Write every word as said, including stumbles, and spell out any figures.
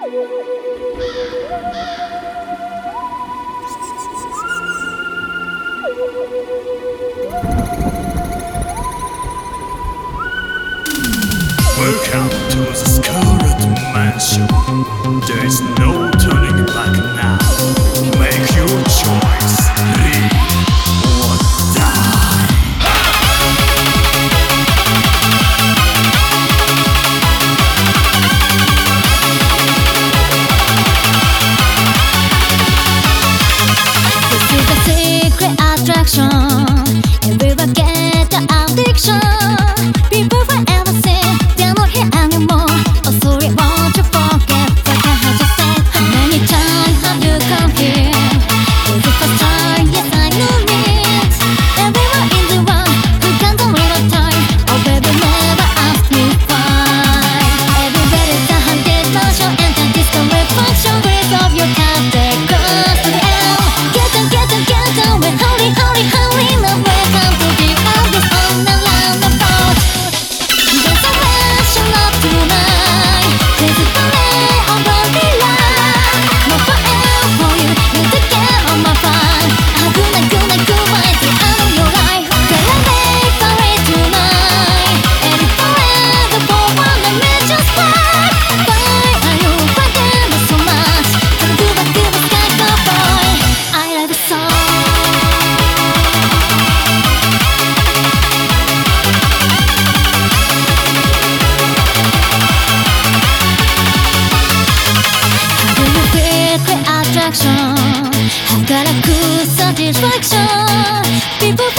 Welcome to the Scarlet Mansion. There is no turning back now. Make your choice. Live or die. This is a secret attraction, and we will get the addiction. People forever say they're not here anymore. Oh, sorry, won't you forget what I had just said? How many times have you come here? Is it first time? Yes, I knew it. Everyone in the world who comes a little time. Oh, baby, never ask me why. Everybody's a haunted mansion, and the disco reflection. Breathe of your cat, they cross to the air. Get down, get down, get down. We're hurry, hurry, hurry. Now welcome to the Elvis on the roundabout. There's a mansion up tonight. There's a ballet over the line. No forever for you, you to get on my fine. Ah, good night, good night, goodbye, the end of your life. Gonna make parade tonight. And it's forever for one night, let's just fly. Why are you fighting me so much? Gonna do what do the sky go boy. I love the song. Attraction, I've got a cool satisfaction. People